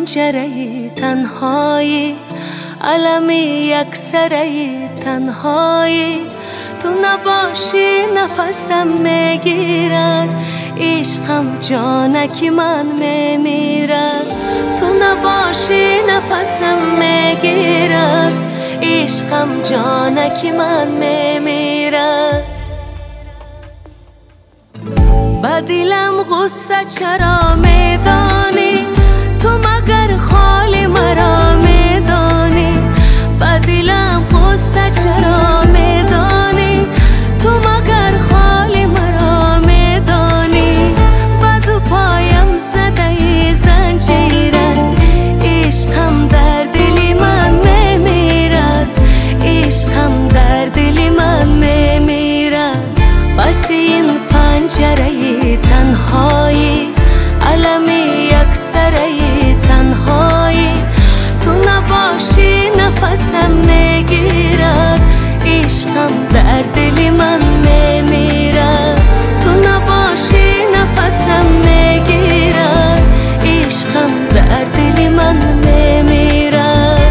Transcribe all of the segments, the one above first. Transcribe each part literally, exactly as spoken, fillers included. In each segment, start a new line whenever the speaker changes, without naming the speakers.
پنجره تنهایی، علم یکسره تنهایی. تو نباشی نفسم میگیرد، عشقم جانکی من میمیرد. تو نباشی نفسم میگیرد، عشقم جانکی من میمیرد. با دلم غصه چرا میدانی، تو مگر خالی مرا میدانی. با دلم غصه چرا میدانی، تو مگر خالی مرا میدانی. با دو پایم زده زنجیرت، عشقم در دل من میمیرد، عشقم در دل من میمیرد. بس این پنجره تنهایی، علم یکسره تنهایی. تو نباشی نفسم میگیرد، عشقم در دل من میمیرد. تو نباشی نفسم میگیرد، عشقم در دل من میمیرد.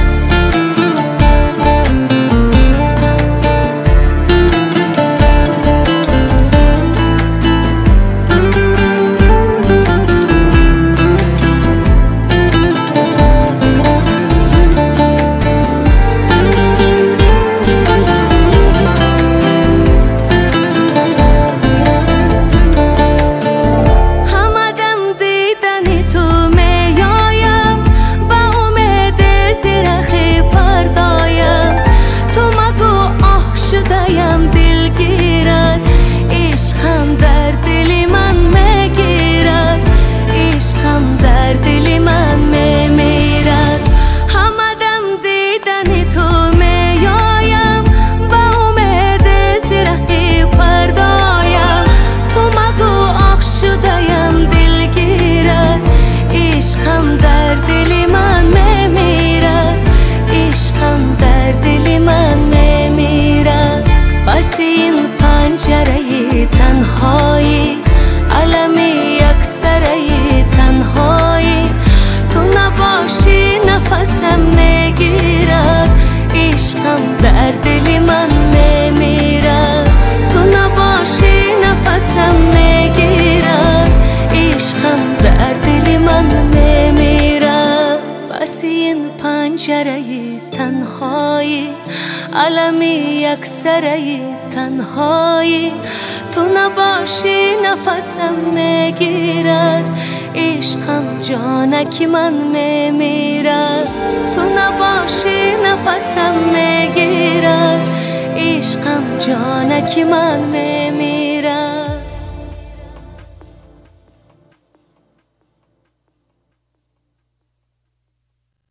تنهایی، علم یکسره تنهایی. تو نباشی نفسم میگیرد، عشقم در دل من میمیرد. تو نباشی نفسم میگیرد، عشقم در دل من میمیرد. بس این پنجره تنهایی، علم یکسره تنهایی. تو نباشی نفسم میگیرد، عشقم جانکی من میمیرد. تو نباشی نفسم میگیرد، عشقم جانکی من میمیرد.